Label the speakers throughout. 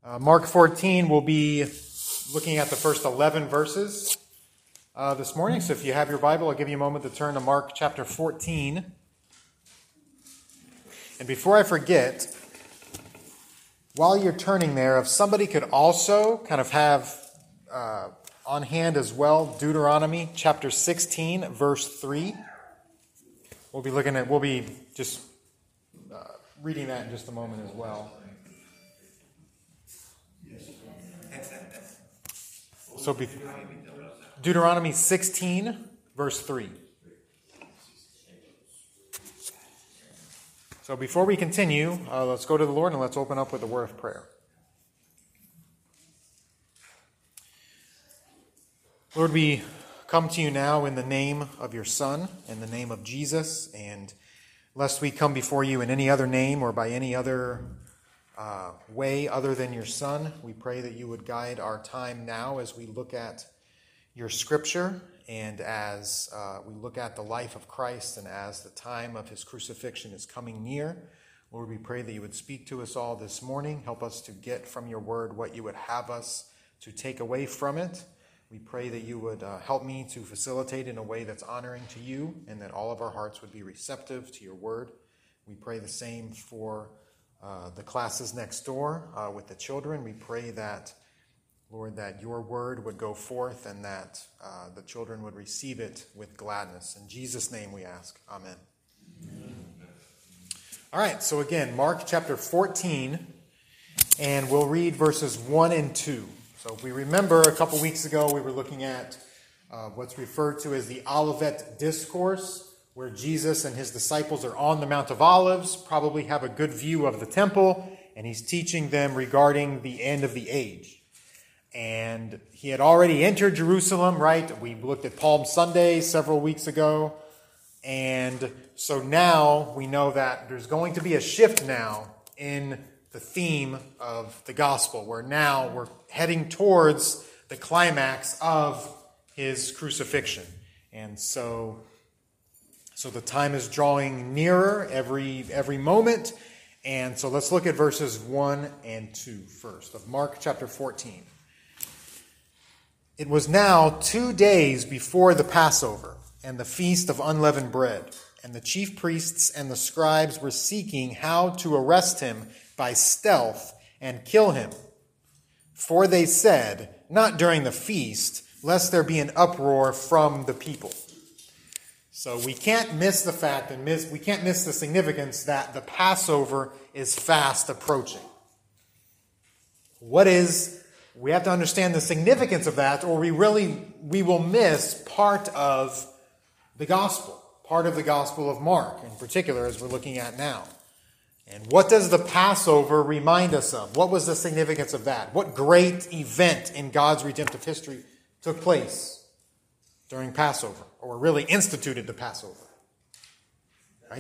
Speaker 1: Mark 14, we'll be looking at the first 11 verses this morning. So if you have your Bible, I'll give you a moment to turn to Mark chapter 14. And before I forget, while you're turning there, if somebody could also kind of have on hand as well Deuteronomy chapter 16, verse 3. We'll be just reading that in just a moment as well. So Deuteronomy 16, verse 3. So before we continue, let's go to the Lord and let's open up with a word of prayer. Lord, we come to you now in the name of your Son, in the name of Jesus, and lest we come before you in any other name or by any other way other than your Son, we pray that you would guide our time now as we look at your Scripture and as we look at the life of Christ and as the time of his crucifixion is coming near. Lord, we pray that you would speak to us all this morning. Help us to get from your word what you would have us to take away from it. We pray that you would help me to facilitate in a way that's honoring to you and that all of our hearts would be receptive to your word. We pray the same for the classes next door with the children. We pray that, Lord, that your word would go forth and that the children would receive it with gladness. In Jesus' name we ask. Amen. Amen. All right, so again, Mark chapter 14, and we'll read verses 1 and 2. So if we remember, a couple weeks ago we were looking at what's referred to as the Olivet Discourse, where Jesus and his disciples are on the Mount of Olives, probably have a good view of the temple, and he's teaching them regarding the end of the age. And he had already entered Jerusalem, right? We looked at Palm Sunday several weeks ago. And so now we know that there's going to be a shift now in the theme of the gospel, where now we're heading towards the climax of his crucifixion. And so the time is drawing nearer every moment. And so let's look at verses 1 and 2 first of Mark chapter 14. It was now 2 days before the Passover and the feast of unleavened bread, and the chief priests and the scribes were seeking how to arrest him by stealth and kill him. For they said, not during the feast, lest there be an uproar from the people. So we can't miss the fact we can't miss the significance that the Passover is fast approaching. We have to understand the significance of that, or we will miss part of the gospel of Mark, in particular, as we're looking at now. And what does the Passover remind us of? What was the significance of that? What great event in God's redemptive history took place during Passover, or really instituted the Passover? Right?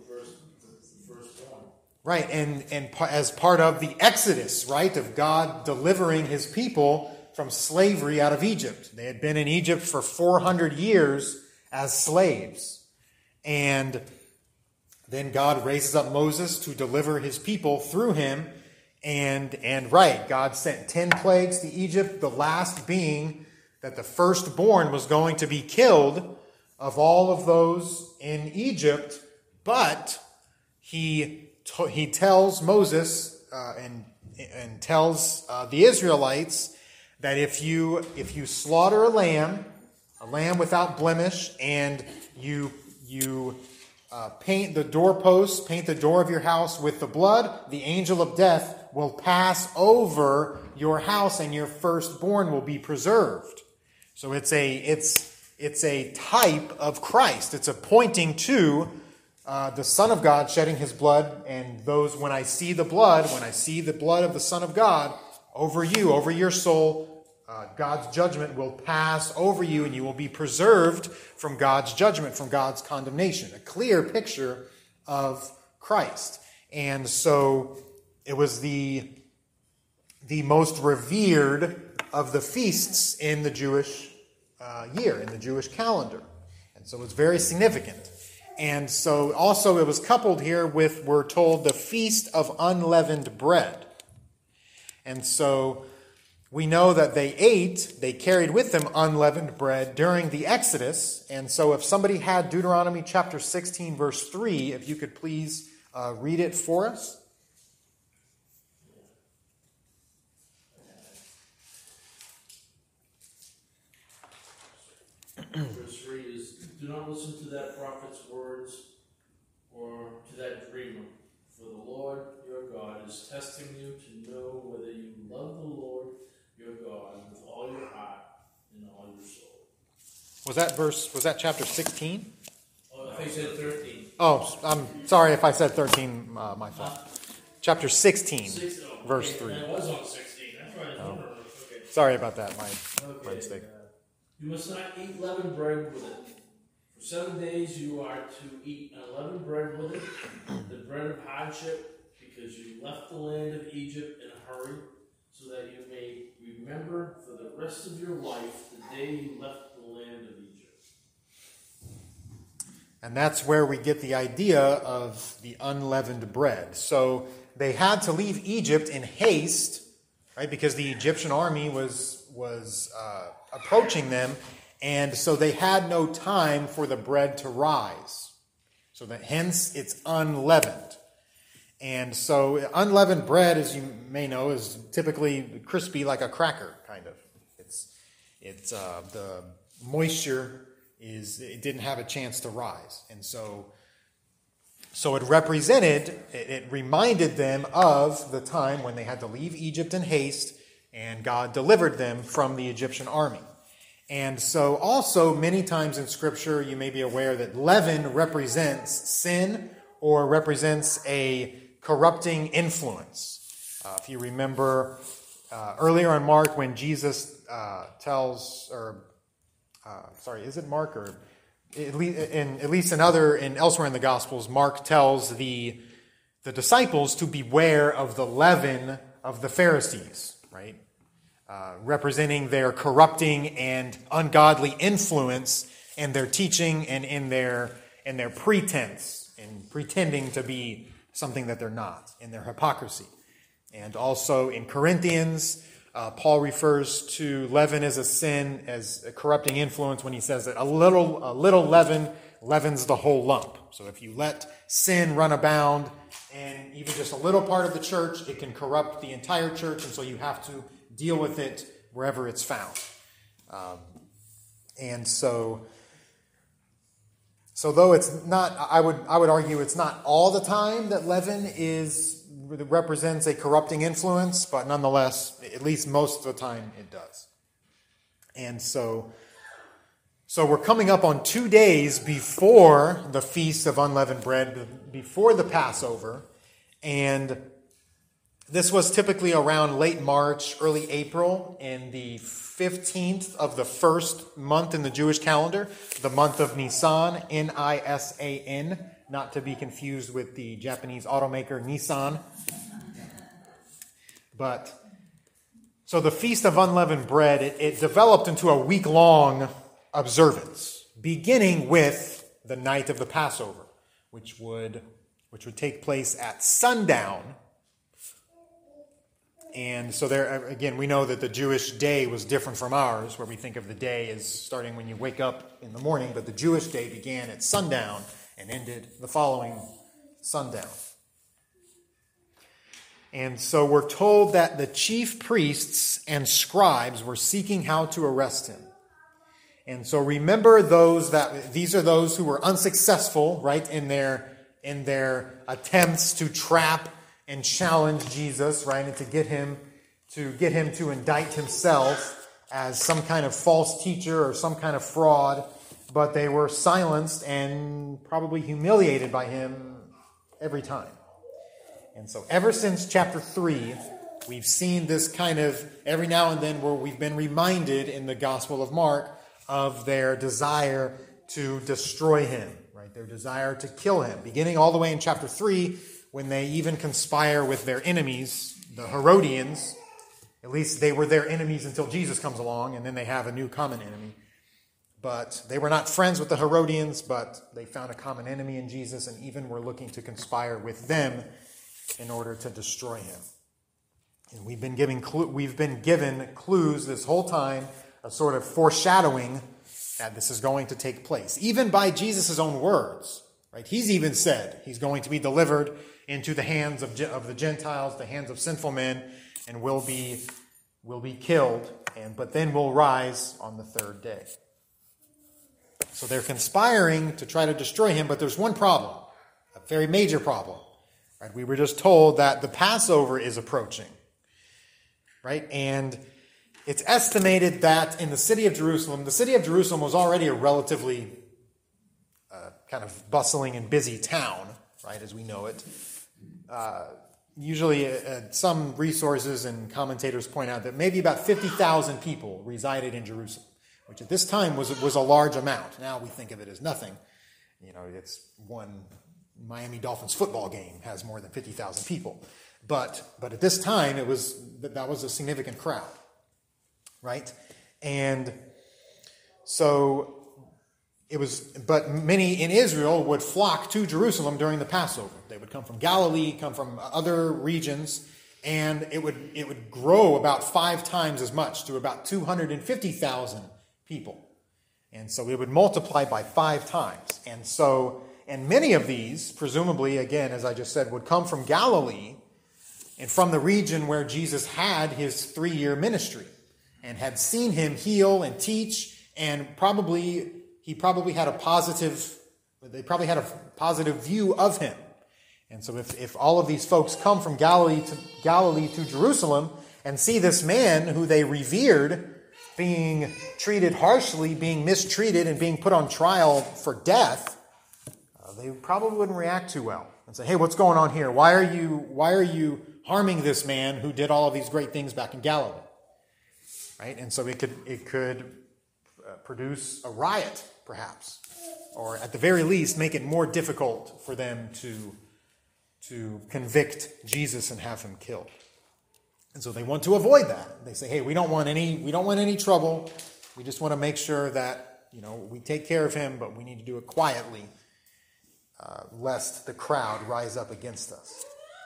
Speaker 1: Right, and as part of the Exodus, right, of God delivering his people from slavery out of Egypt. They had been in Egypt for 400 years as slaves. And then God raises up Moses to deliver his people through him. And God sent 10 plagues to Egypt, the last being that the firstborn was going to be killed of all of those in Egypt. But he tells Moses and tells the Israelites that if you slaughter a lamb without blemish, and you paint the doorposts, paint the door of your house with the blood, the angel of death will pass over your house and your firstborn will be preserved. So it's a type of Christ. It's a pointing to the Son of God shedding his blood, and when I see the blood of the Son of God over you, over your soul, God's judgment will pass over you, and you will be preserved from God's judgment, from God's condemnation. A clear picture of Christ. And so it was the most revered of the feasts in the Jewish year, in the Jewish calendar. And so it's very significant. And so also it was coupled here with, we're told, the Feast of Unleavened Bread. And so we know that they carried with them unleavened bread during the Exodus. And so if somebody had Deuteronomy chapter 16, verse 3, if you could please read it for us.
Speaker 2: Verse 3 is, do not listen to that prophet's words or to that dreamer, for the Lord your God is testing you to know whether you love the Lord your God with all your heart and all your soul.
Speaker 1: Was that chapter 16?
Speaker 2: Oh, I think you said 13.
Speaker 1: Oh, I'm sorry if I said 13, my fault. Chapter 16, verse 3.
Speaker 2: It was on 16. That's right. Okay.
Speaker 1: Sorry about that, my mistake.
Speaker 2: You must not eat leavened bread with it. For 7 days you are to eat unleavened bread with it, the bread of hardship, because you left the land of Egypt in a hurry, so that you may remember for the rest of your life the day you left the land of Egypt.
Speaker 1: And that's where we get the idea of the unleavened bread. So they had to leave Egypt in haste, right? Because the Egyptian army was approaching them, and so they had no time for the bread to rise. So that hence it's unleavened. And so unleavened bread, as you may know, is typically crispy like a cracker, kind of. It's the moisture it didn't have a chance to rise, and so it reminded them of the time when they had to leave Egypt in haste, and God delivered them from the Egyptian army. And so also many times in Scripture, you may be aware that leaven represents sin or represents a corrupting influence. If you remember earlier in Mark when Jesus is it Mark or elsewhere in the Gospels, Mark tells the disciples to beware of the leaven of the Pharisees, right? Representing their corrupting and ungodly influence in their teaching and in their pretense, in pretending to be something that they're not, in their hypocrisy. And also in Corinthians, Paul refers to leaven as a sin, as a corrupting influence, when he says that a little leaven leavens the whole lump. So if you let sin run abound, and even just a little part of the church, it can corrupt the entire church, and so you have to deal with it wherever it's found. And so though it's not, I would argue it's not all the time that leaven represents a corrupting influence, but nonetheless, at least most of the time it does. And so we're coming up on 2 days before the Feast of Unleavened Bread, before the Passover, and this was typically around late March, early April, in the 15th of the first month in the Jewish calendar, the month of Nisan, Nisan, not to be confused with the Japanese automaker Nissan. But so the Feast of Unleavened Bread, it developed into a week-long observance, beginning with the night of the Passover, which would take place at sundown. And so there, again, we know that the Jewish day was different from ours, where we think of the day as starting when you wake up in the morning, but the Jewish day began at sundown and ended the following sundown. And so we're told that the chief priests and scribes were seeking how to arrest him. And so remember these are those who were unsuccessful, right, in their attempts to trap and challenge Jesus, right, and to get him to indict himself as some kind of false teacher or some kind of fraud, but they were silenced and probably humiliated by him every time. And so ever since chapter 3, we've seen this kind of, every now and then, where we've been reminded in the Gospel of Mark of their desire to destroy him, right, their desire to kill him, beginning all the way in chapter 3, when they even conspire with their enemies, the Herodians. At least they were their enemies until Jesus comes along, and then they have a new common enemy. But they were not friends with the Herodians, but they found a common enemy in Jesus, and even were looking to conspire with them in order to destroy him. And we've been given clues this whole time, a sort of foreshadowing that this is going to take place, even by Jesus' own words. Right? He's even said he's going to be delivered into the hands of the Gentiles, the hands of sinful men, and will be killed, but then will rise on the third day. So they're conspiring to try to destroy him, but there's one problem, a very major problem. Right? We were just told that the Passover is approaching. Right? And it's estimated that in the city of Jerusalem was already a relatively kind of bustling and busy town, right, as we know it. Usually some resources and commentators point out that maybe about 50,000 people resided in Jerusalem, which at this time was a large amount. Now we think of it as nothing. You know, it's one Miami Dolphins football game has more than 50,000 people. But at this time, that was a significant crowd, right? And so but many in Israel would flock to Jerusalem during the Passover. They would come from Galilee, come from other regions, and it would grow about 5 times as much to about 250,000 people. And so it would multiply by 5 times. And many of these, presumably, again, as I just said, would come from Galilee and from the region where Jesus had his 3-year ministry and had seen him heal and teach, and they probably had a positive view of him. And so if all of these folks come from Galilee to Jerusalem and see this man who they revered being treated harshly, being mistreated, and being put on trial for death, they probably wouldn't react too well and say, "Hey, what's going on here? Why are you harming this man who did all of these great things back in Galilee?" Right? And so it could produce a riot, perhaps, or at the very least make it more difficult for them to convict Jesus and have him killed. And so they want to avoid that. They say, "Hey, we don't want any trouble. We just want to make sure that, we take care of him, but we need to do it quietly, lest the crowd rise up against us."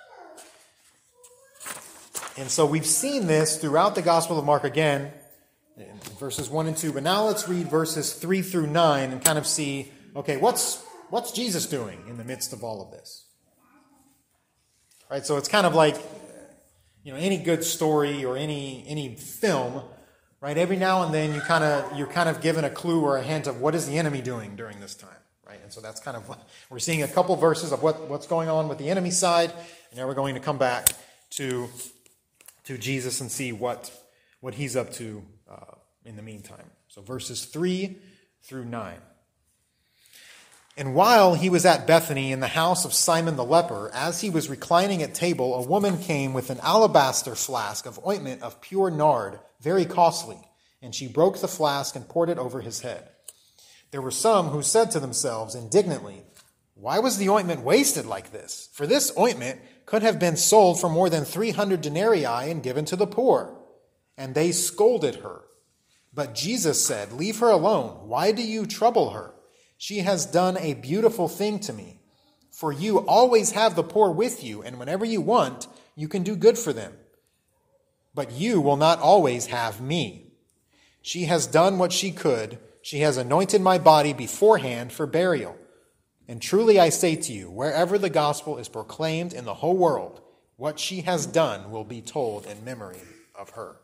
Speaker 1: And so we've seen this throughout the Gospel of Mark again, in verses 1 and 2. But now let's read verses 3 through 9 and kind of see, okay, what's Jesus doing in the midst of all of this? Right? So it's kind of like, any good story or any film, right? Every now and then you're kind of given a clue or a hint of what is the enemy doing during this time, right? And so that's kind of, we're seeing a couple verses of what's going on with the enemy side, and now we're going to come back to Jesus and see what he's up to in the meantime. So verses 3 through 9. "And while he was at Bethany in the house of Simon the leper, as he was reclining at table, a woman came with an alabaster flask of ointment of pure nard, very costly, and she broke the flask and poured it over his head. There were some who said to themselves indignantly, 'Why was the ointment wasted like this? For this ointment could have been sold for more than 300 denarii and given to the poor.' And they scolded her. But Jesus said, 'Leave her alone. Why do you trouble her? She has done a beautiful thing to me. For you always have the poor with you, and whenever you want, you can do good for them. But you will not always have me. She has done what she could. She has anointed my body beforehand for burial. And truly I say to you, wherever the gospel is proclaimed in the whole world, what she has done will be told in memory of her.'"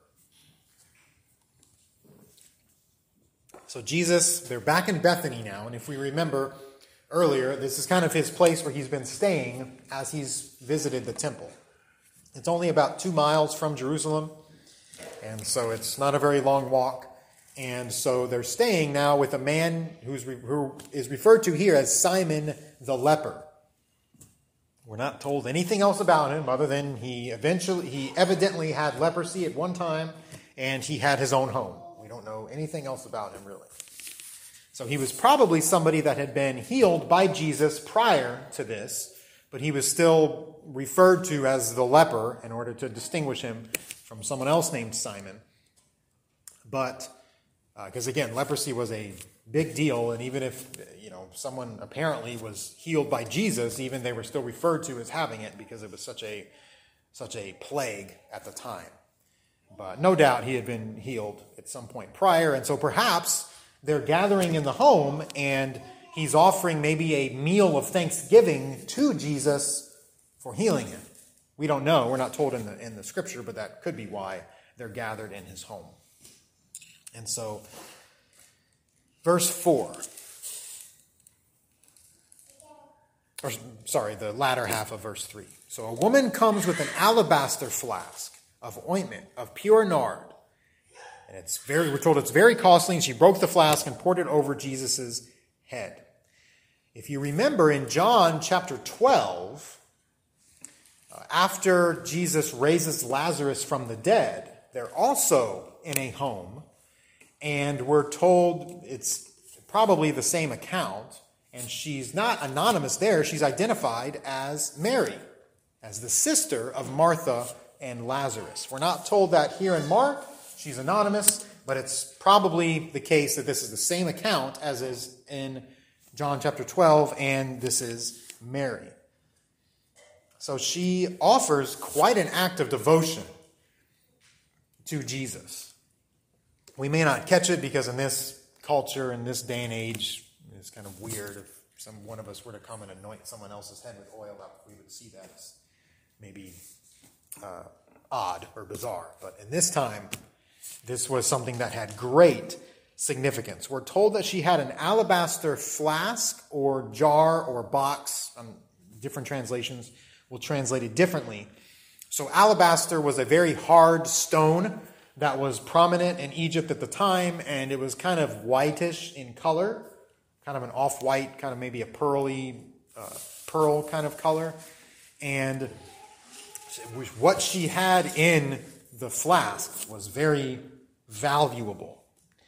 Speaker 1: So Jesus, they're back in Bethany now, and if we remember earlier, this is kind of his place where he's been staying as he's visited the temple. It's only about 2 miles from Jerusalem, and so it's not a very long walk. And so they're staying now with a man who is referred to here as Simon the leper. We're not told anything else about him other than he evidently had leprosy at one time, and he had his own home. We don't know anything else about him, really. So he was probably somebody that had been healed by Jesus prior to this, but he was still referred to as the leper in order to distinguish him from someone else named Simon. But, because again, leprosy was a big deal, and even if, someone apparently was healed by Jesus, even they were still referred to as having it because it was such a plague at the time. But no doubt he had been healed at some point prior, and so perhaps they're gathering in the home, and he's offering maybe a meal of thanksgiving to Jesus for healing him. We don't know. We're not told in the scripture, but that could be why they're gathered in his home. And so, verse 4. The latter half of verse 3. So a woman comes with an alabaster flask of ointment of pure nard. And we're told it's very costly, and she broke the flask and poured it over Jesus' head. If you remember in John chapter 12, after Jesus raises Lazarus from the dead, they're also in a home, and we're told it's probably the same account, and she's not anonymous there. She's identified as Mary, as the sister of Martha and Lazarus. We're not told that here in Mark. She's anonymous, but it's probably the case that this is the same account as is in John chapter 12, and this is Mary. So she offers quite an act of devotion to Jesus. We may not catch it because in this culture, in this day and age, it's kind of weird if one of us were to come and anoint someone else's head with oil. We would see that as maybe odd or bizarre. But in this time, this was something that had great significance. We're told that she had an alabaster flask or jar or box. Different translations will translate it differently. So alabaster was a very hard stone that was prominent in Egypt at the time, and it was kind of whitish in color, kind of an off-white, kind of maybe a pearl kind of color. And what she had in the flask was very valuable.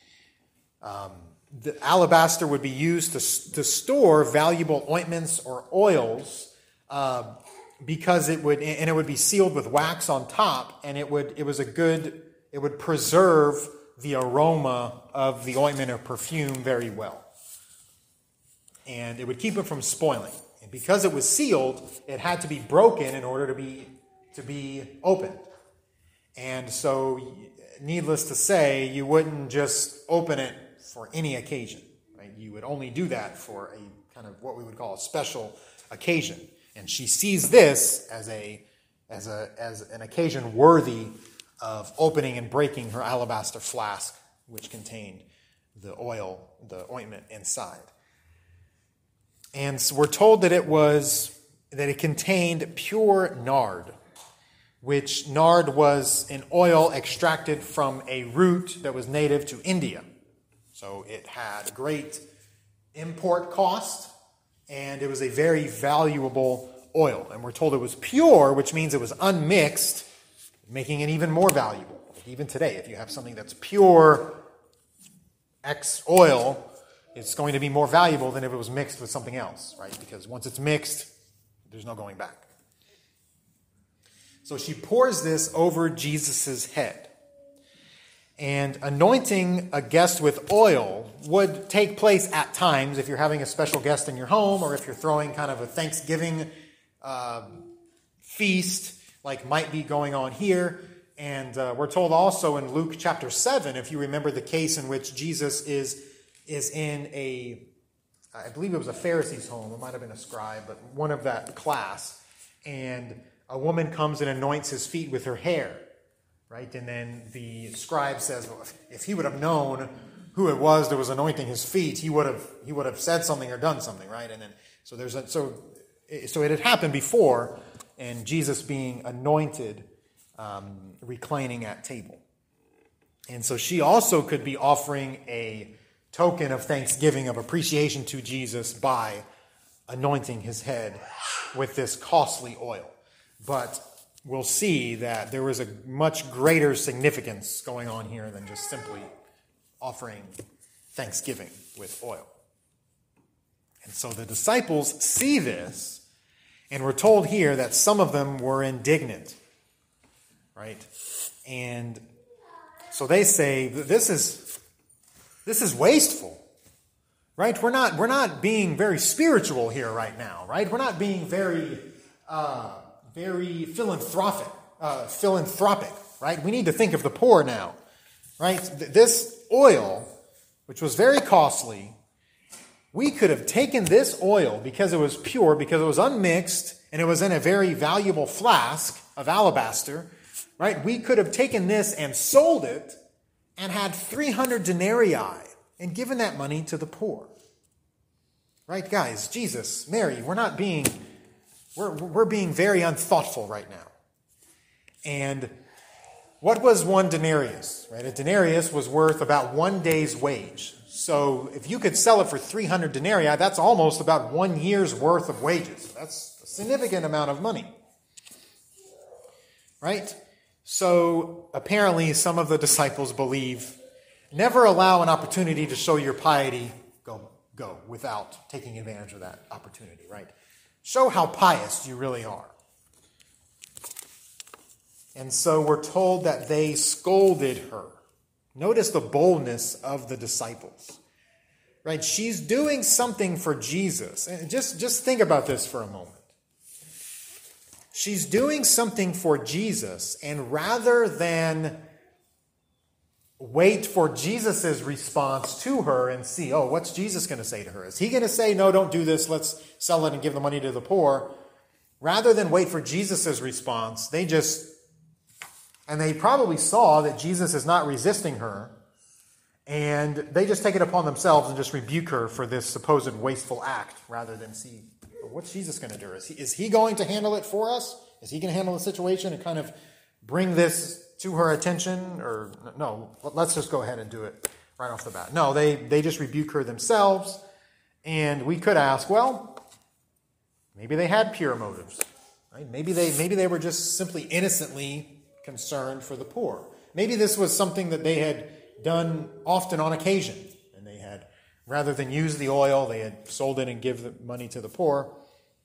Speaker 1: The alabaster would be used to store valuable ointments or oils, because it would be sealed with wax on top, and it would preserve the aroma of the ointment or perfume very well. And it would keep it from spoiling. And because it was sealed, it had to be broken in order to be opened. And so, needless to say, you wouldn't just open it for any occasion. Right? You would only do that for a kind of what we would call a special occasion. And she sees this as an occasion worthy of opening and breaking her alabaster flask, which contained the ointment inside. And so we're told that it contained pure nard, which nard was an oil extracted from a root that was native to India. So it had great import cost, and it was a very valuable oil. And we're told it was pure, which means it was unmixed, making it even more valuable. Even today, if you have something that's pure X oil, it's going to be more valuable than if it was mixed with something else, right? Because once it's mixed, there's no going back. So she pours this over Jesus' head. And anointing a guest with oil would take place at times if you're having a special guest in your home, or if you're throwing kind of a Thanksgiving feast like might be going on here. And we're told also in Luke chapter 7, if you remember the case in which Jesus is in I believe it was a Pharisee's home, it might have been a scribe, but one of that class, and a woman comes and anoints his feet with her hair, right? And then the scribe says, well, if he would have known who it was that was anointing his feet, he would have said something or done something, right? And then so it had happened before, and Jesus being anointed, reclining at table. And so she also could be offering a token of thanksgiving, of appreciation to Jesus by anointing his head with this costly oil. But we'll see that there was a much greater significance going on here than just simply offering thanksgiving with oil. And so the disciples see this, and we're told here that some of them were indignant, right? And so they say, this is wasteful, right? We're not being very spiritual here right now, right? We're not being very philanthropic, philanthropic, right? We need to think of the poor now, right? This oil, which was very costly, we could have taken this oil because it was pure, because it was unmixed, and it was in a very valuable flask of alabaster, right? We could have taken this and sold it and had 300 denarii and given that money to the poor. Right, guys? Jesus, Mary, we're being very unthoughtful right now. And what was one denarius? Right? A denarius was worth about 1 day's wage. So if you could sell it for 300 denarii, that's almost about 1 year's worth of wages. That's a significant amount of money. Right? So apparently some of the disciples believe, never allow an opportunity to show your piety, go without taking advantage of that opportunity, right? Show how pious you really are. And so we're told that they scolded her. Notice the boldness of the disciples, right? She's doing something for Jesus. And just think about this for a moment. She's doing something for Jesus, and rather than wait for Jesus' response to her and see, oh, what's Jesus going to say to her? Is he going to say, no, don't do this, let's sell it and give the money to the poor? Rather than wait for Jesus' response, they probably saw that Jesus is not resisting her, and they just take it upon themselves and just rebuke her for this supposed wasteful act, rather than see, well, what's Jesus going to do? Is he going to handle it for us? Is he going to handle the situation and kind of bring this to her attention? Or no, let's just go ahead and do it right off the bat. No, they just rebuke her themselves. And we could ask, well, maybe they had pure motives. Right? Maybe they were just simply innocently concerned for the poor. Maybe this was something that they had done often on occasion. And they had, rather than use the oil, they had sold it and give the money to the poor.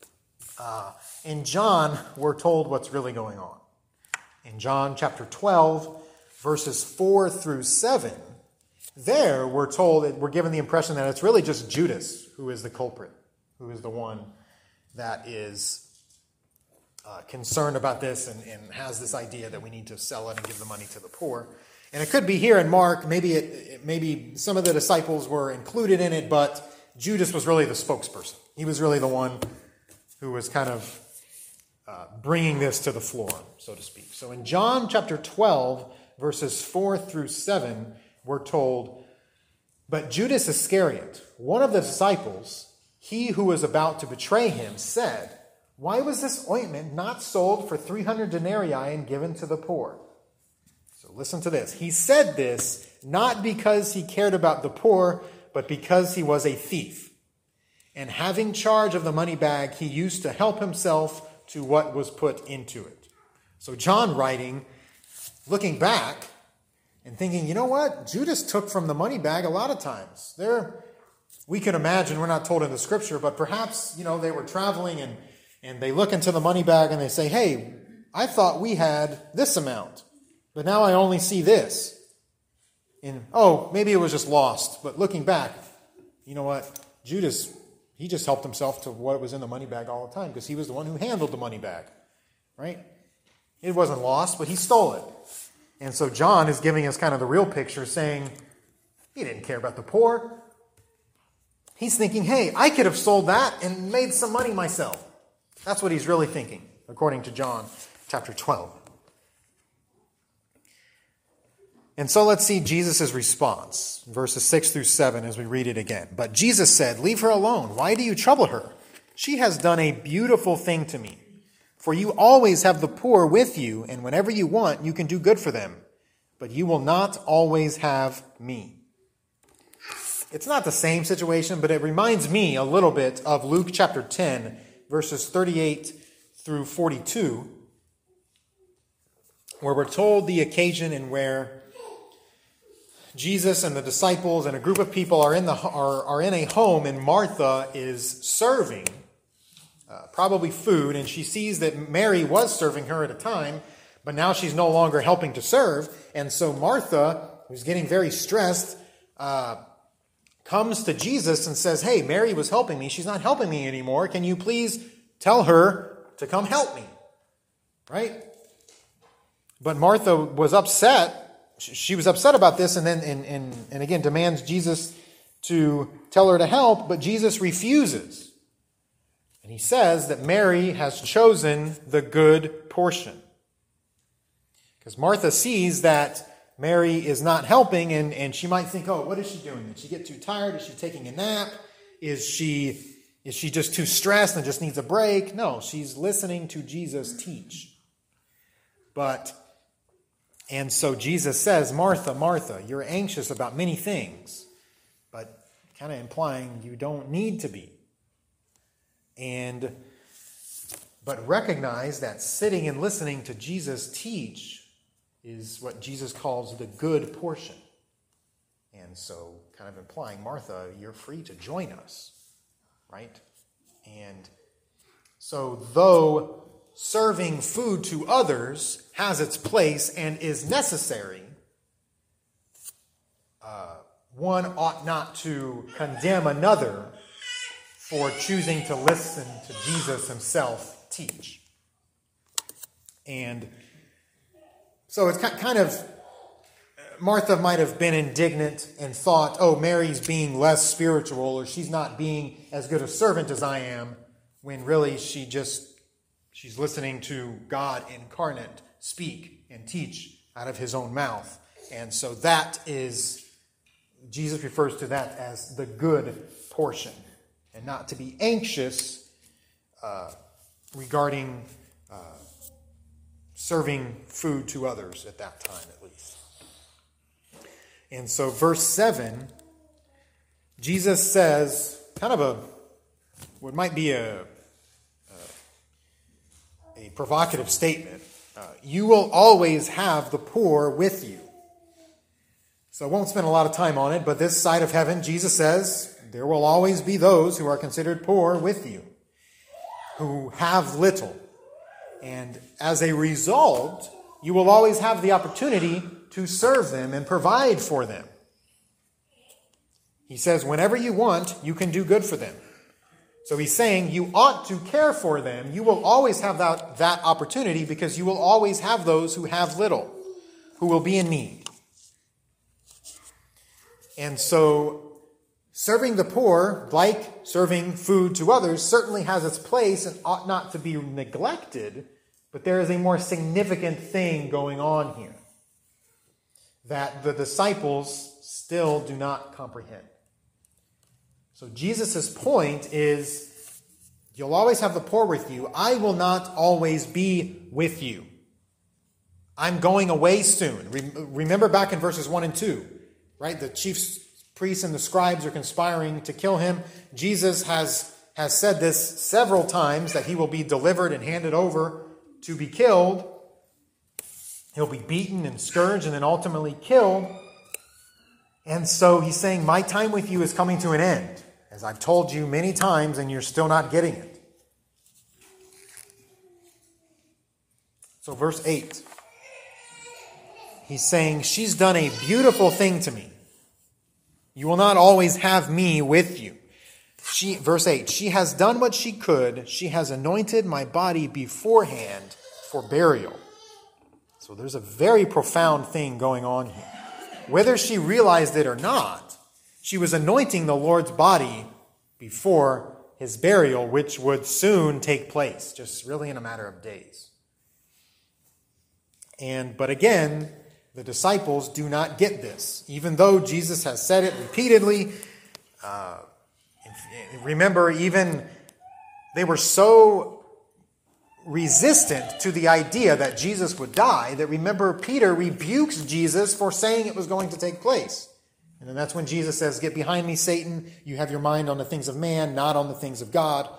Speaker 1: In John, we're told what's really going on. In John chapter 12, verses 4 through 7, there we're told, we're given the impression that it's really just Judas who is the culprit, who is the one that is concerned about this and has this idea that we need to sell it and give the money to the poor. And it could be here in Mark, maybe some of the disciples were included in it, but Judas was really the spokesperson. He was really the one who was kind of bringing this to the floor, so to speak. So in John chapter 12, verses 4 through 7, we're told, but Judas Iscariot, one of the disciples, he who was about to betray him, said, why was this ointment not sold for 300 denarii and given to the poor? So listen to this. He said this not because he cared about the poor, but because he was a thief. And having charge of the money bag, he used to help himself to what was put into it. So John writing, looking back and thinking, you know what? Judas took from the money bag a lot of times. We can imagine, we're not told in the scripture, but perhaps, they were traveling and they look into the money bag and they say, hey, I thought we had this amount, but now I only see this. And, maybe it was just lost. But looking back, you know what? Judas, he just helped himself to what was in the money bag all the time because he was the one who handled the money bag, right? It wasn't lost, but he stole it. And so John is giving us kind of the real picture, saying he didn't care about the poor. He's thinking, hey, I could have sold that and made some money myself. That's what he's really thinking, according to John chapter 12. And so let's see Jesus' response, verses 6 through 7, as we read it again. But Jesus said, leave her alone. Why do you trouble her? She has done a beautiful thing to me. For you always have the poor with you, and whenever you want, you can do good for them. But you will not always have me. It's not the same situation, but it reminds me a little bit of Luke chapter 10, verses 38 through 42, where we're told the occasion in where Jesus and the disciples and a group of people are in a home, and Martha is serving probably food, and she sees that Mary was serving her at a time, but now she's no longer helping to serve. And so Martha, who's getting very stressed, comes to Jesus and says, hey, Mary was helping me. She's not helping me anymore. Can you please tell her to come help me? Right? But Martha was upset. She was upset about this, and then and again demands Jesus to tell her to help, but Jesus refuses. And he says that Mary has chosen the good portion. Because Martha sees that Mary is not helping, and she might think, oh, what is she doing? Did she get too tired? Is she taking a nap? Is she just too stressed and just needs a break? No, she's listening to Jesus teach. And so Jesus says, Martha, Martha, you're anxious about many things, but kind of implying you don't need to be. But recognize that sitting and listening to Jesus teach is what Jesus calls the good portion. And so kind of implying, Martha, you're free to join us, right? And so though serving food to others has its place and is necessary, one ought not to condemn another for choosing to listen to Jesus himself teach. And so it's kind of, Martha might have been indignant and thought, oh, Mary's being less spiritual, or she's not being as good a servant as I am, when really she's listening to God incarnate speak and teach out of his own mouth. And so that is, Jesus refers to that as the good portion, and not to be anxious regarding serving food to others at that time, at least. And so verse 7, Jesus says, kind of what might be a provocative statement, you will always have the poor with you. So I won't spend a lot of time on it, but this side of heaven, Jesus says, there will always be those who are considered poor with you, who have little. And as a result, you will always have the opportunity to serve them and provide for them. He says, whenever you want, you can do good for them. So he's saying you ought to care for them. You will always have that opportunity, because you will always have those who have little, who will be in need. And so serving the poor, like serving food to others, certainly has its place and ought not to be neglected, but there is a more significant thing going on here that the disciples still do not comprehend. So Jesus' point is, you'll always have the poor with you. I will not always be with you. I'm going away soon. Remember back in verses 1 and 2, right? The chief priests and the scribes are conspiring to kill him. Jesus has said this several times, that he will be delivered and handed over to be killed. He'll be beaten and scourged and then ultimately killed. And so he's saying, my time with you is coming to an end, as I've told you many times, and you're still not getting it. So verse 8, he's saying, she's done a beautiful thing to me. You will not always have me with you. Verse 8, she has done what she could. She has anointed my body beforehand for burial. So there's a very profound thing going on here. Whether she realized it or not, she was anointing the Lord's body before his burial, which would soon take place, just really in a matter of days. But again, the disciples do not get this, even though Jesus has said it repeatedly. Remember, even they were so resistant to the idea that Jesus would die that, remember, Peter rebukes Jesus for saying it was going to take place. And then that's when Jesus says, get behind me, Satan. You have your mind on the things of man, not on the things of God.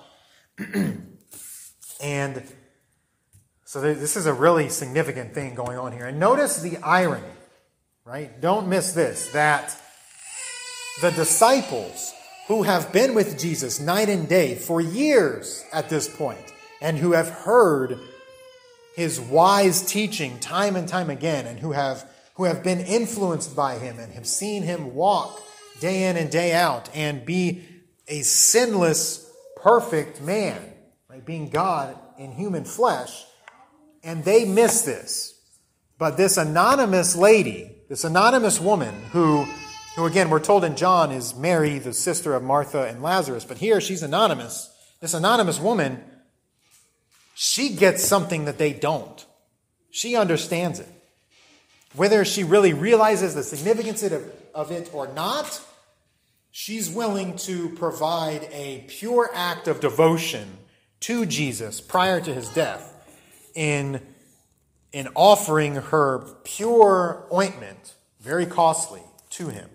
Speaker 1: And so this is a really significant thing going on here. And notice the irony, right? Don't miss this, that the disciples who have been with Jesus night and day for years at this point, and who have heard his wise teaching time and time again, and who have been influenced by him and have seen him walk day in and day out and be a sinless, perfect man, right? Being God in human flesh, and they miss this. But this anonymous lady, this anonymous woman who again, we're told in John is Mary, the sister of Martha and Lazarus. But here she's anonymous. This anonymous woman, she gets something that they don't. She understands it. Whether she really realizes the significance of it or not, she's willing to provide a pure act of devotion to Jesus prior to his death in offering her pure ointment, very costly, to him.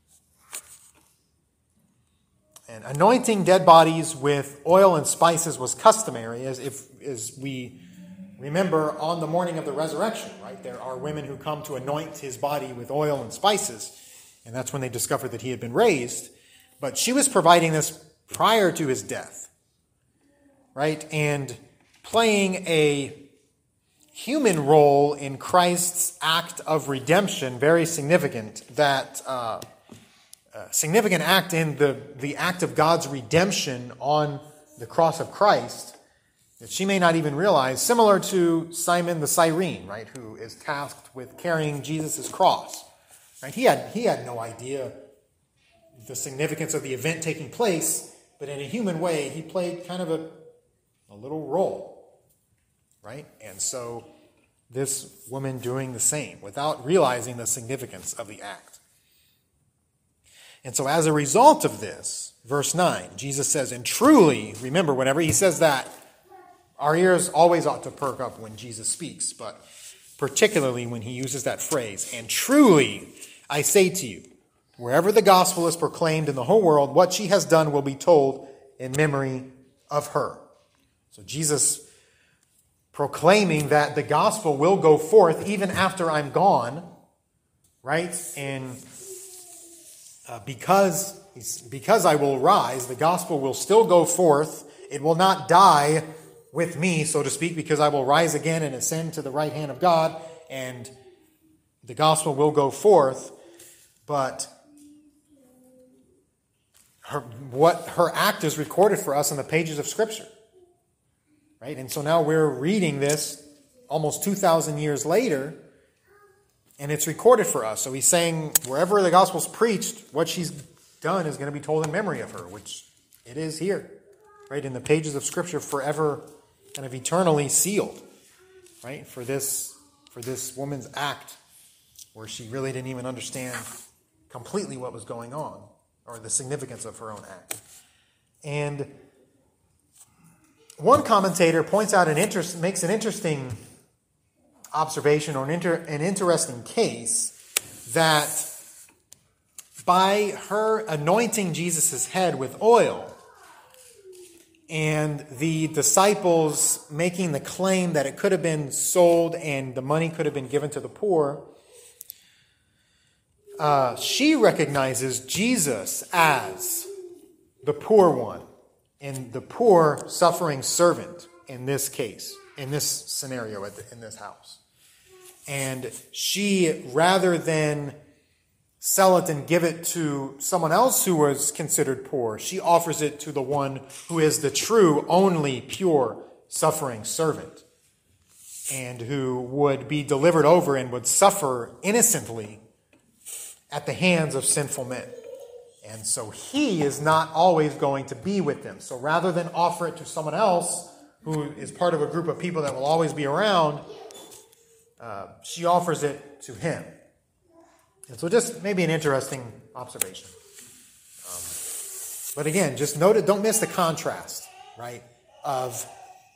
Speaker 1: And anointing dead bodies with oil and spices was customary, as we remember on the morning of the resurrection, right? There are women who come to anoint his body with oil and spices, and that's when they discovered that he had been raised. But she was providing this prior to his death, right? And playing a human role in Christ's act of redemption, very significant, that significant act in the act of God's redemption on the cross of Christ that she may not even realize, similar to Simon the Cyrene, right, who is tasked with carrying Jesus' cross. Right? He had no idea the significance of the event taking place, but in a human way, he played kind of a little role, right? And so this woman doing the same without realizing the significance of the act. And so as a result of this, verse 9, Jesus says, and truly, remember, whenever he says that, our ears always ought to perk up when Jesus speaks, but particularly when he uses that phrase, and truly, I say to you, wherever the gospel is proclaimed in the whole world, what she has done will be told in memory of her. So Jesus proclaiming that the gospel will go forth even after I'm gone, right? And because I will rise, the gospel will still go forth. It will not die with me, so to speak, because I will rise again and ascend to the right hand of God, and the gospel will go forth. But her act is recorded for us in the pages of Scripture, right? And so now we're reading this almost 2,000 years later, and it's recorded for us. So he's saying wherever the gospel's preached, what she's done is going to be told in memory of her, which it is here, right? In the pages of Scripture, forever, kind of eternally sealed, right? For this woman's act, where she really didn't even understand completely what was going on, or the significance of her own act. And one commentator points out makes an interesting observation, or an interesting case, that by her anointing Jesus' head with oil and the disciples making the claim that it could have been sold and the money could have been given to the poor, she recognizes Jesus as the poor one and the poor suffering servant in this case, in this scenario, in this house. And she, rather than sell it and give it to someone else who was considered poor, she offers it to the one who is the true, only pure suffering servant, and who would be delivered over and would suffer innocently at the hands of sinful men. And so he is not always going to be with them. So rather than offer it to someone else who is part of a group of people that will always be around, she offers it to him. And so just maybe an interesting observation. But again, just note it, don't miss the contrast, right, of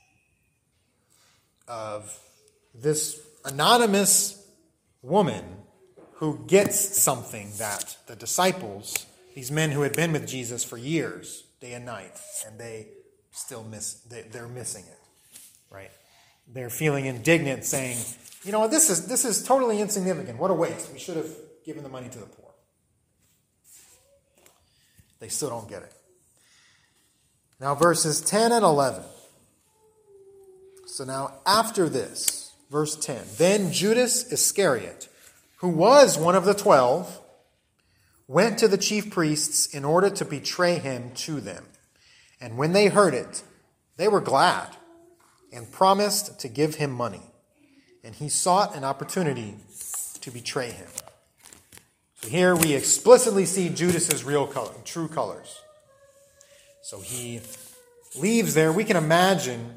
Speaker 1: this anonymous woman who gets something that the disciples, these men who had been with Jesus for years, day and night, and they still they're missing it, right? They're feeling indignant, saying, you know, this is totally insignificant. What a waste. We should have given the money to the poor. They still don't get it. Now verses 10 and 11. So now after this, verse 10, then Judas Iscariot, who was one of the 12, went to the chief priests in order to betray him to them. And when they heard it, they were glad and promised to give him money. and he sought an opportunity to betray him. So here we explicitly see Judas's true colors. So he leaves there. I can imagine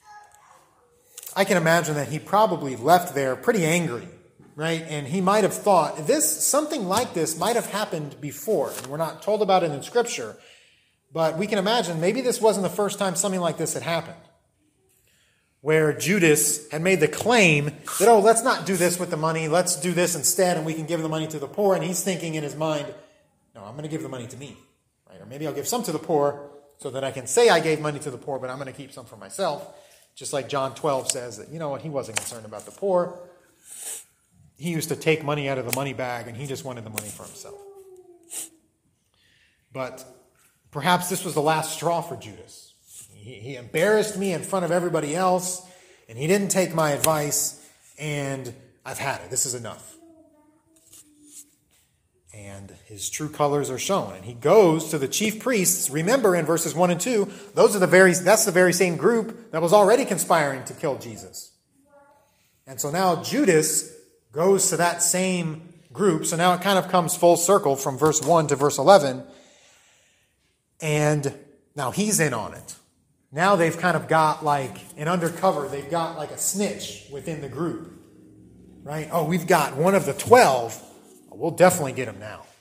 Speaker 1: that he probably left there pretty angry, right? And he might have thought, something like this might have happened before. And we're not told about it in Scripture, but we can imagine maybe this wasn't the first time something like this had happened, where Judas had made the claim that, let's not do this with the money, let's do this instead, and we can give the money to the poor. And he's thinking in his mind, no, I'm going to give the money to me, right? Or maybe I'll give some to the poor so that I can say I gave money to the poor, but I'm going to keep some for myself. Just like John 12 says that, he wasn't concerned about the poor. He used to take money out of the money bag, and he just wanted the money for himself. But perhaps this was the last straw for Judas. He embarrassed me in front of everybody else, and he didn't take my advice, and I've had it. This is enough. And his true colors are shown. And he goes to the chief priests. Remember in verses 1 and 2, that's the very same group that was already conspiring to kill Jesus. And so now Judas goes to that same group. So now it kind of comes full circle from verse 1 to verse 11. And now he's in on it. Now they've kind of got like an undercover. They've got like a snitch within the group. Right? Oh, we've got one of the 12. We'll definitely get him now.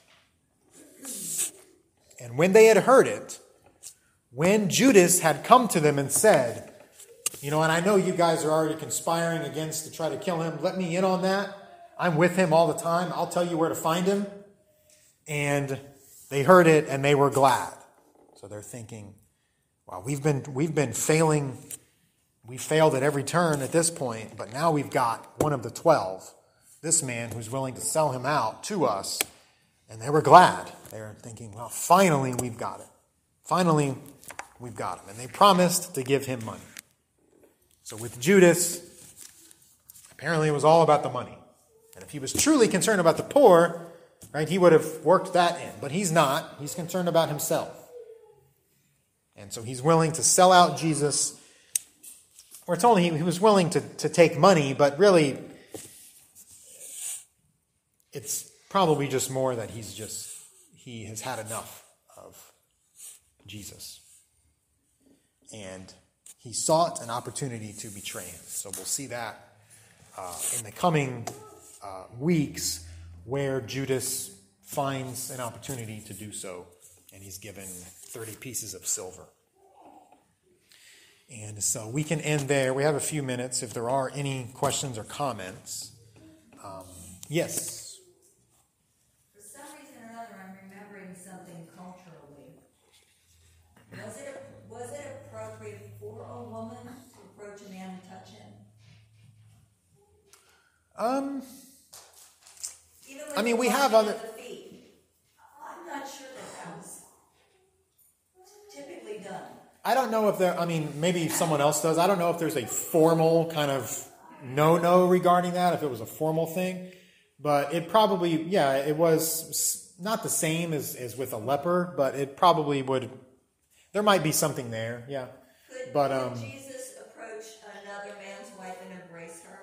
Speaker 1: And when they had heard it, when Judas had come to them and said, and I know you guys are already conspiring against to try to kill him. Let me in on that. I'm with him all the time. I'll tell you where to find him. And they heard it and they were glad. So they're thinking, wow, we've been failing. We failed at every turn at this point, but now we've got one of the 12, this man who's willing to sell him out to us. And they were glad. They were thinking, well, finally we've got it. Finally we've got him. And they promised to give him money. So with Judas, apparently it was all about the money. And if he was truly concerned about the poor, right, he would have worked that in. But he's not. He's concerned about himself. And so he's willing to sell out Jesus. We're told he was willing to take money, but really it's probably just more that he has had enough of Jesus. And he sought an opportunity to betray him. So we'll see that in the coming weeks, where Judas finds an opportunity to do so, and he's given 30 pieces of silver. And so we can end there. We have a few minutes if there are any questions or comments. Yes?
Speaker 3: For some reason or other, I'm remembering something culturally. Was it appropriate for a woman to approach a man and touch him? Even
Speaker 1: we have other...
Speaker 3: the feet. I'm not sure that was typically done.
Speaker 1: I don't know if maybe someone else does. I don't know if there's a formal kind of no regarding that, if it was a formal thing. But it probably, it was not the same as with a leper, but it probably would, there might be something there, yeah.
Speaker 3: Could Jesus approach another man's wife and embrace her?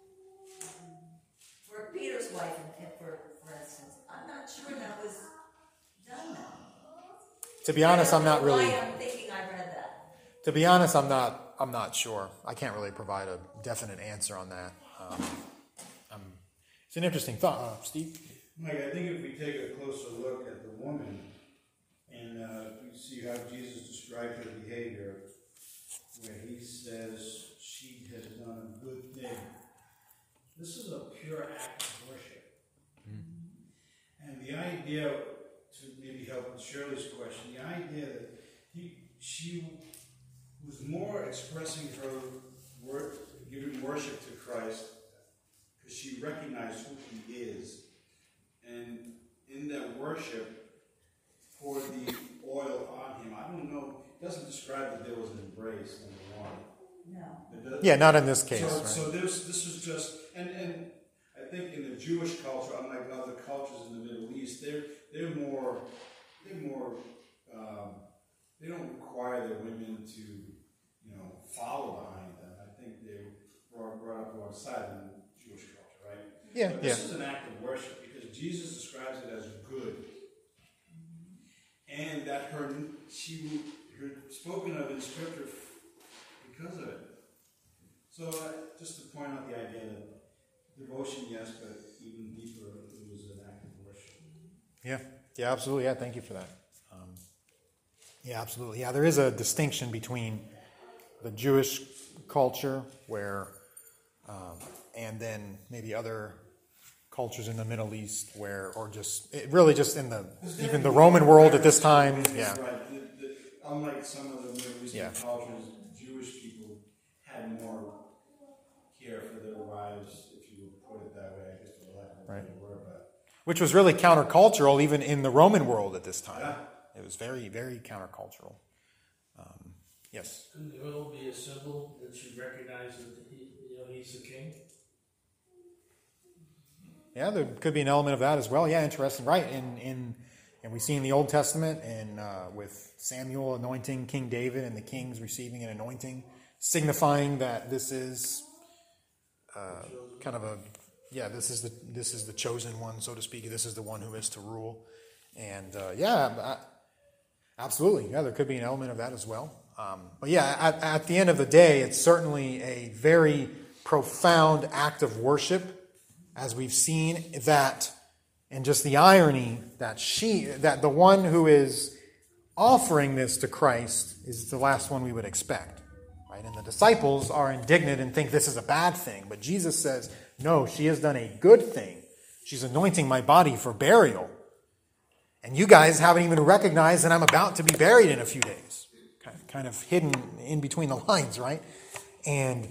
Speaker 3: For Peter's wife, for instance. I'm not sure that was done now.
Speaker 1: To be honest, I'm not really...
Speaker 3: I'm thinking I read that.
Speaker 1: To be honest, I'm not sure. I can't really provide a definite answer on that. It's an interesting thought. Steve?
Speaker 4: Mike, I think if we take a closer look at the woman and we see how Jesus described her behavior, where he says she has done a good thing. This is a pure act of worship. Mm-hmm. And the idea, to maybe help with Shirley's question, the idea that she was more expressing her giving worship to Christ because she recognized who he is. And in that worship, poured the oil on him. I don't know, it doesn't describe that there was an embrace, number one.
Speaker 3: No.
Speaker 1: Yeah, not in this case.
Speaker 4: So,
Speaker 1: right?
Speaker 4: so this is just, and I think in the Jewish culture, unlike other cultures in the Middle East, they're more, they don't require their women to, follow behind them. I think brought up alongside in Jewish culture, right?
Speaker 1: Yeah,
Speaker 4: But
Speaker 1: yeah.
Speaker 4: this is an act of worship because Jesus describes it as good. And that her spoken of in Scripture because of it. So just to point out the idea that devotion, yes, but even deeper, it was an act of worship.
Speaker 1: Yeah, absolutely. Yeah, thank you for that. Yeah, absolutely. Yeah, there is a distinction between the Jewish culture where, and then maybe other cultures in the Middle East where, or just, really just in the, even the Roman world at this time. Yeah.
Speaker 4: Right. Unlike some of the Middle Eastern
Speaker 1: Yeah.
Speaker 4: cultures, Jewish people had more care for their wives, if you would put it that way, I guess, for lack of a better word. But
Speaker 1: Which was really countercultural even in the Roman world at this time.
Speaker 4: Yeah.
Speaker 1: It was very, very countercultural. Yes.
Speaker 2: Couldn't the oil be a symbol that you recognize that he's the king?
Speaker 1: Yeah, there could be an element of that as well. Yeah, interesting. Right. And we see in the Old Testament and with Samuel anointing King David and the kings receiving an anointing, signifying that this is kind of this is the chosen one, so to speak. This is the one who is to rule. And absolutely. Yeah, there could be an element of that as well. But yeah, at the end of the day, it's certainly a very profound act of worship, as we've seen that, and just the irony that the one who is offering this to Christ is the last one we would expect, right? And the disciples are indignant and think this is a bad thing, but Jesus says, no, she has done a good thing. She's anointing my body for burial. And you guys haven't even recognized that I'm about to be buried in a few days. Kind of hidden in between the lines, right? And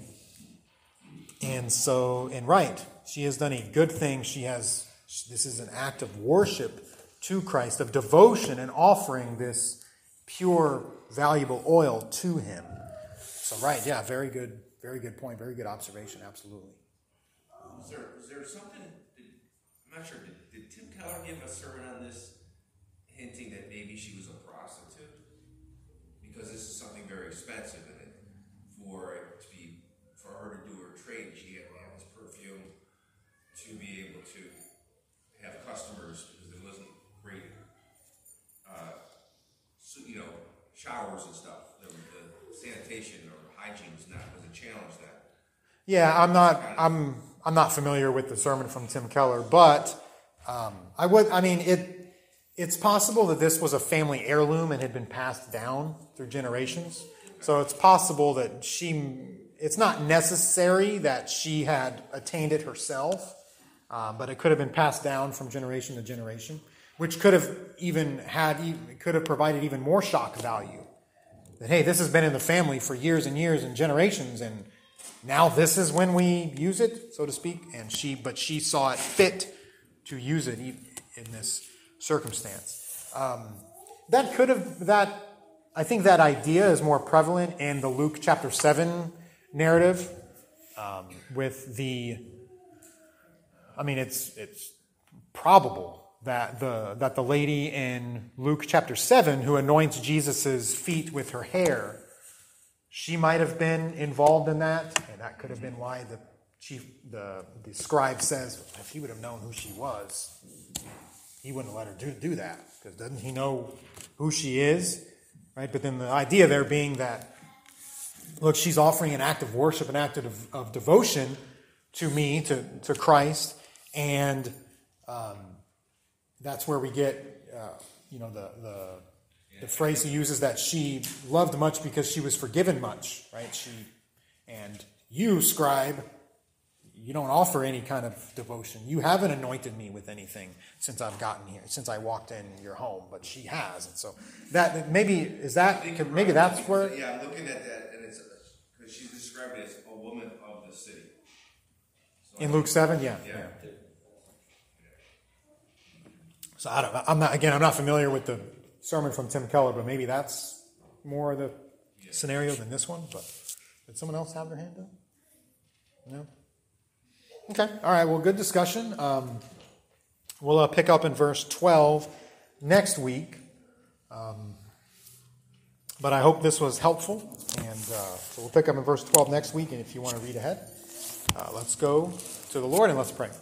Speaker 1: right, she has done a good thing. This is an act of worship to Christ, of devotion and offering this pure, valuable oil to him. So right, yeah, very good point, very good observation, absolutely.
Speaker 5: Was there something, I'm not sure, did Tim Keller give a sermon on this, hinting that maybe she was a prostitute? Because this is something very expensive, and for her to do her trade, she had to have this perfume to be able to have customers, because there wasn't great, showers and stuff. The sanitation or hygiene was a challenge then.
Speaker 1: Yeah, I'm not familiar with the sermon from Tim Keller, but it's possible that this was a family heirloom and had been passed down through generations. So it's possible that it's not necessary that she had attained it herself, but it could have been passed down from generation to generation, which could have provided even more shock value. That, hey, this has been in the family for years and years and generations, and now this is when we use it, so to speak. But she saw it fit to use it in this circumstance. I think that idea is more prevalent in the Luke chapter 7 narrative. It's probable that the lady in Luke chapter 7 who anoints Jesus' feet with her hair, she might have been involved in that, and that could have been why the scribe says, if he would have known who she was, he wouldn't let her do that, because doesn't he know who she is, right? But then the idea there being that, look, she's offering an act of worship, an act of devotion to me, to Christ, and that's where we get, the phrase he uses, that she loved much because she was forgiven much, right? And you, scribe, you don't offer any kind of devotion. You haven't anointed me with anything since I've gotten here, since I walked in your home, but she has. And so that's where.
Speaker 5: Yeah, I'm looking at that, and it's because she's described as a woman of the city. So
Speaker 1: In Luke 7, yeah. So I'm not familiar with the sermon from Tim Keller, but maybe that's more the scenario than this one. But did someone else have their hand up? No? Okay. All right. Well, good discussion. We'll pick up in verse 12 next week. But I hope this was helpful. And so we'll pick up in verse 12 next week, and if you want to read ahead. Let's go to the Lord and let's pray.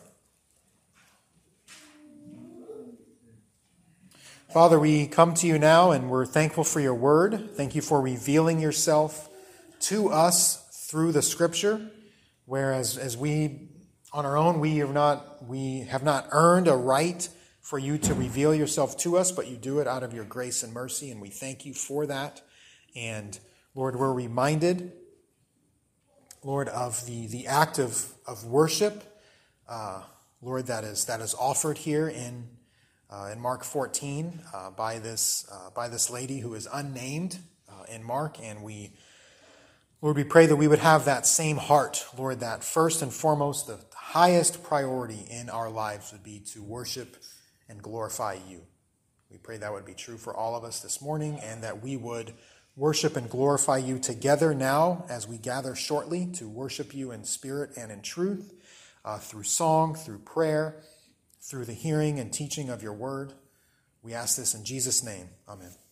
Speaker 1: Father, we come to you now and we're thankful for your word. Thank you for revealing yourself to us through the scripture, whereas as we, on our own, we have not earned a right for you to reveal yourself to us, but you do it out of your grace and mercy, and we thank you for that. And Lord, we're reminded, Lord, of the act of worship, Lord, that is offered here in Mark 14 by this lady who is unnamed in Mark, and Lord, we pray that we would have that same heart, Lord, that first and foremost, the highest priority in our lives would be to worship and glorify you. We pray that would be true for all of us this morning, and that we would worship and glorify you together now as we gather shortly to worship you in spirit and in truth, through song, through prayer, through the hearing and teaching of your word. We ask this in Jesus' name. Amen.